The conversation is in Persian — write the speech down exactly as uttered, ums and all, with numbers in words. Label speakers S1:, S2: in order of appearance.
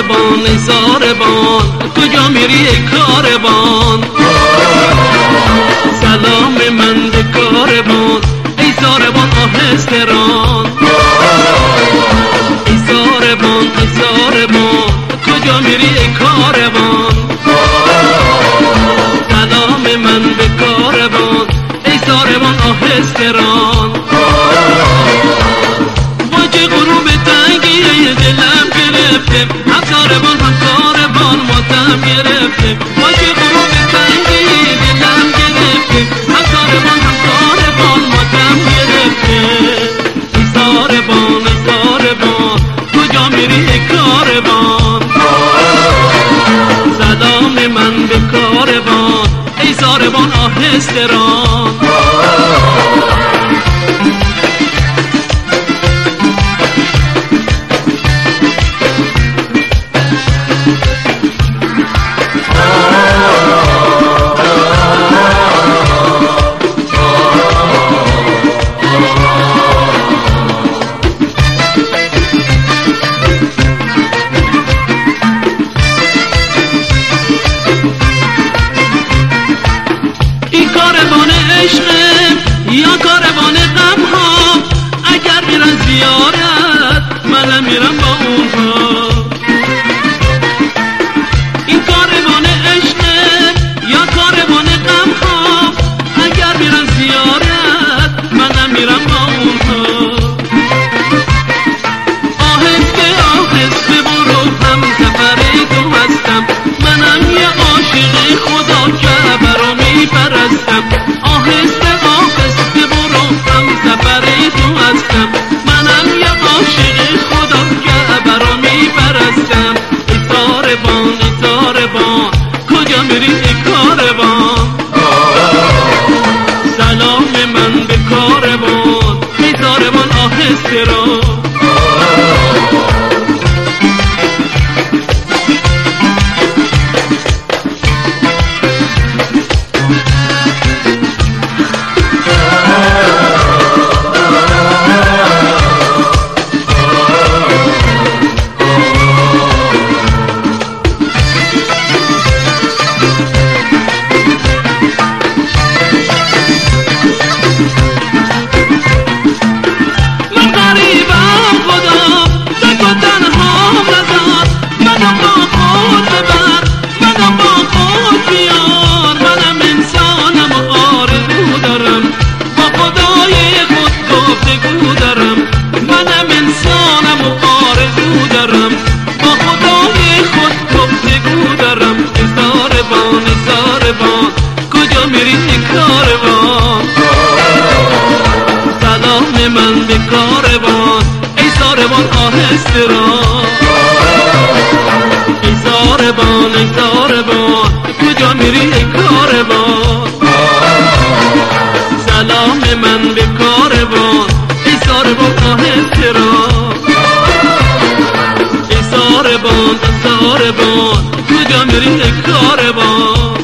S1: زاربان ای زاربان کجا میری ای کاروان سلام من به کاروان ای زاربان آهسته ران ای زاربان ای زاربان کجا میری ای کاروان سلام من به کاروان ای زاربان آهسته ران واجه غروب تنگی دلم گرفته هم زاربان هم کاروان ماتم گرفته واجه غروب تنگی دلم گرفته هم زاربان هم کاروان ماتم گرفته ای زاربان ای زاربان کجا میری ای کاروان سلام من به کاروان ای زاربان آهسته ران یا کاروان غم ها اگر میرن زیارت منم میرم با اونها این کاروان عشقه یا کاروان غم ها اگر میرن زیارت منم میرم با اونها آهسته آهسته برو هم سفر تو هستم منم یه عاشق خدا که برا میپرستم آهسته آهسته برو هم سفر تو هستم منم یه عاشق خدا که برا میپرستم ای زاربان ای زاربان کجا میری ای کاروان سلام من به کاروان ای زاربان آهسته را کجا میری ای کاروان سلام من به کاروان ای زاربان آهسته ران ای زاربان ای زاربان کجا میری ای کاروان سلام من به کاروان ای زاربان آهسته ران ای زاربان ای زاربان کجا میری ای کاروان